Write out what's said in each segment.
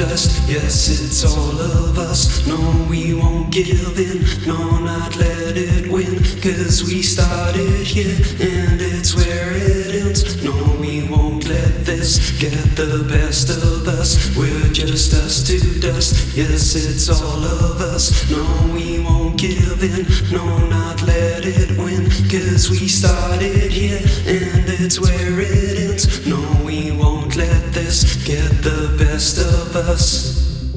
dust. Yes, it's all of us. No, we won't give in. No, not let it win. 'Cause we started here and it's where it ends. No, we won't let this get the best of us. We're just us to dust. Yes, it's all of us. No, we won't give in. No, not let it win. 'Cause we started here and it's where it ends. No, we won't let this get the best of us.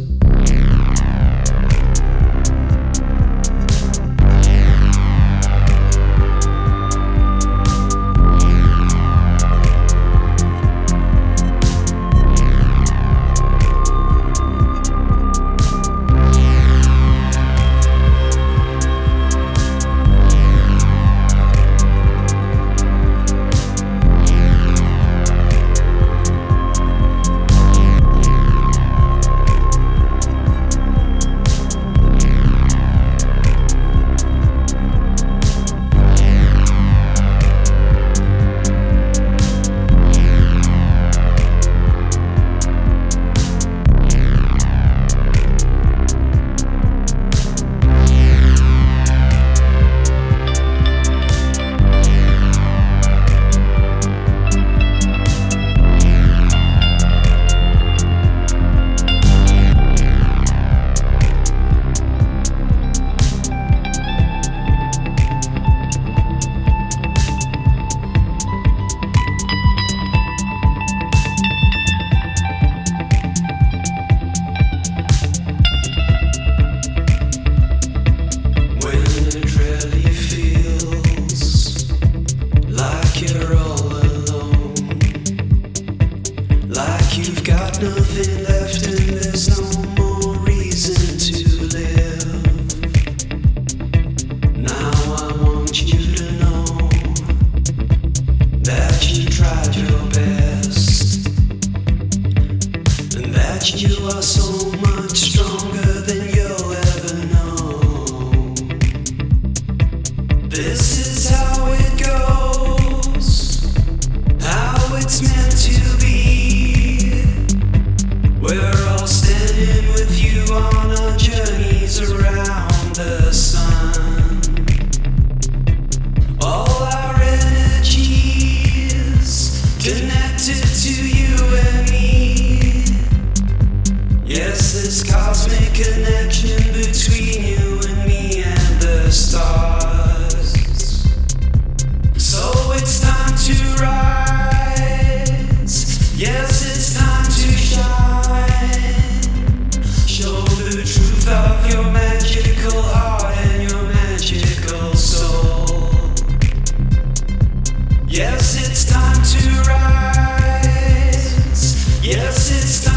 You've got nothing left and there's no more reason to live. Now I want you to know that you tried your best and that you are so much stronger than you'll ever know. This is how it goes, how it's meant to be. We're all standing with you on our journeys around the sun. All our energy is connected to you and me. Yes, this cosmic connection between you and me and the stars. So it's time to rise. Yes, it's time to shine. Show the truth of your magical heart and your magical soul. Yes, it's time to rise. Yes, it's time.